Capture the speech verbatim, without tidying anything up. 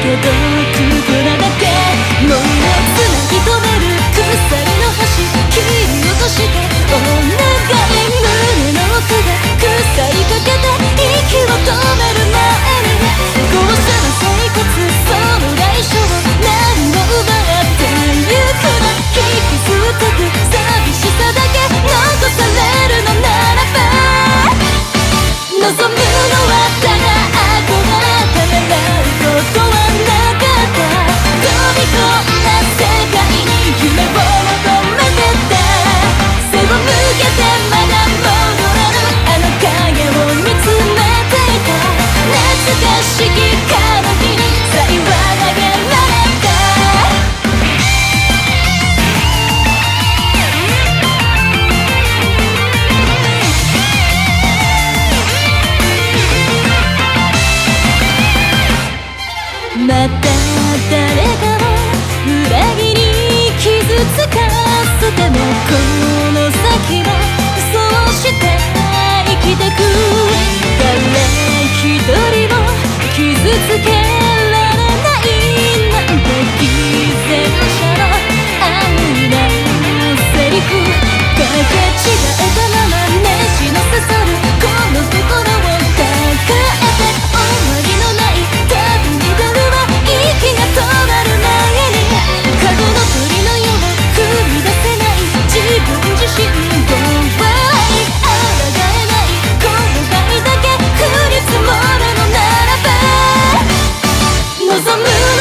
くなだけもうつなぎ止める鎖の端切り落としてお願い胸の奥が腐りかけて息を止める前に豪奢な生活その代償何を奪ってゆくの引き捨てく寂しさだけ残されるのならば望むのはただ憧れられることはなかった飛び込んだ世界に夢を求めてた背を向けてまだ戻らぬあの影を見つめていた懐かしきかの日にさえは投げられたまた誰かを裏切り傷つかせてもこの先はそうして生きてく誰一人を傷つけられないなんて偽善者の愛なセリフかけ違えたまま熱しの刺さるこの心を抱えて終わりのない旅に出るわ息が止まる前に過去の鳥のよう踏み出せない自分自身を笑い抗えない後悔だけ降り積もるのならば望む